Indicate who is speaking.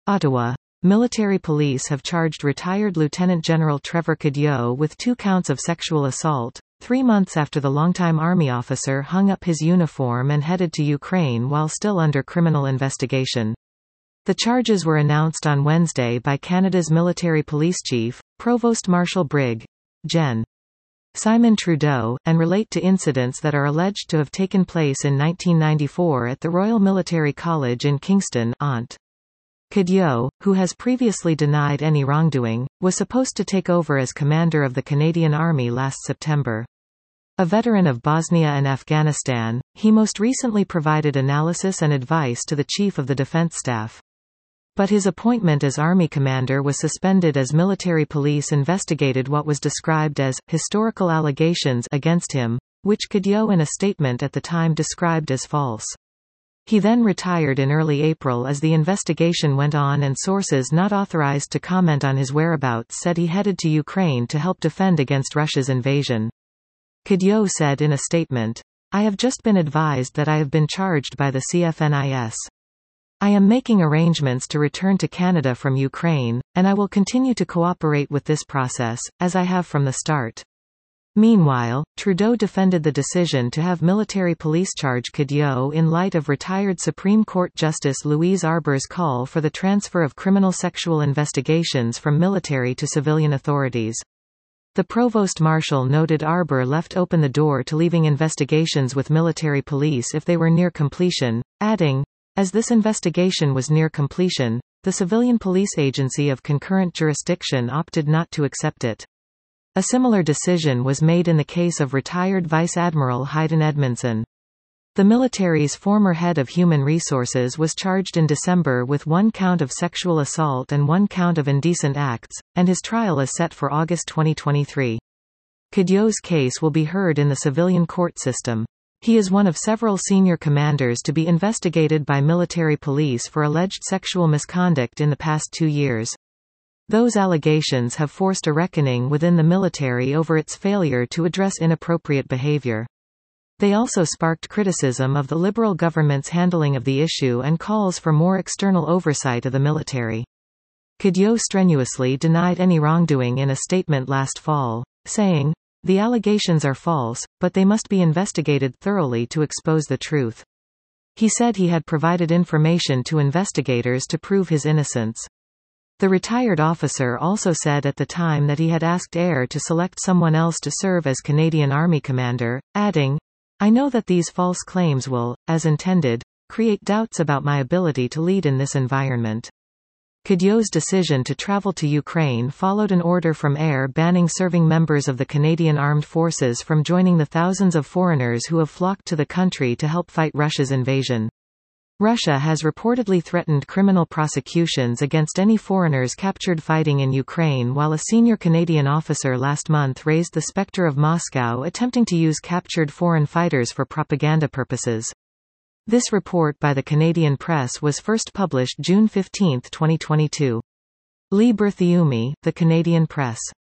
Speaker 1: Ottawa. Military police have charged retired Lieutenant General Trevor Cadeau with 2 counts of sexual assault, 3 months after the longtime Army officer hung up his uniform and headed to Ukraine while still under criminal investigation. The charges were announced on Wednesday by Canada's military police chief, Provost Marshal Brig. Gen. Simon Trudeau, and relate to incidents that are alleged to have taken place in 1994 at the Royal Military College in Kingston, Ont. Cadeau, who has previously denied any wrongdoing, was supposed to take over as commander of the Canadian Army last September. A veteran of Bosnia and Afghanistan, he most recently provided analysis and advice to the Chief of the Defence Staff. But his appointment as Army commander was suspended as military police investigated what was described as historical allegations against him, which Cadeau in a statement at the time described as false. He then retired in early April as the investigation went on, and sources not authorized to comment on his whereabouts said he headed to Ukraine to help defend against Russia's invasion. Cadeau said in a statement, "I have just been advised that I have been charged by the CFNIS. I am making arrangements to return to Canada from Ukraine, and I will continue to cooperate with this process, as I have from the start." Meanwhile, Trudeau defended the decision to have military police charge Cadeau in light of retired Supreme Court Justice Louise Arbour's call for the transfer of criminal sexual investigations from military to civilian authorities. The Provost Marshal noted Arbour left open the door to leaving investigations with military police if they were near completion, adding, "As this investigation was near completion, the civilian police agency of concurrent jurisdiction opted not to accept it." A similar decision was made in the case of retired Vice Admiral Hayden Edmondson. The military's former head of human resources was charged in December with 1 count of sexual assault and 1 count of indecent acts, and his trial is set for August 2023. Cadeau's case will be heard in the civilian court system. He is one of several senior commanders to be investigated by military police for alleged sexual misconduct in the past 2 years. Those allegations have forced a reckoning within the military over its failure to address inappropriate behavior. They also sparked criticism of the Liberal government's handling of the issue and calls for more external oversight of the military. Cadeau strenuously denied any wrongdoing in a statement last fall, saying, "The allegations are false, but they must be investigated thoroughly to expose the truth." He said he had provided information to investigators to prove his innocence. The retired officer also said at the time that he had asked AIR to select someone else to serve as Canadian Army commander, adding, "I know that these false claims will, as intended, create doubts about my ability to lead in this environment." Cadeau's decision to travel to Ukraine followed an order from AIR banning serving members of the Canadian Armed Forces from joining the thousands of foreigners who have flocked to the country to help fight Russia's invasion. Russia has reportedly threatened criminal prosecutions against any foreigners captured fighting in Ukraine, while a senior Canadian officer last month raised the specter of Moscow attempting to use captured foreign fighters for propaganda purposes. This report by the Canadian Press was first published June 15, 2022. Lee Berthiaume, The Canadian Press.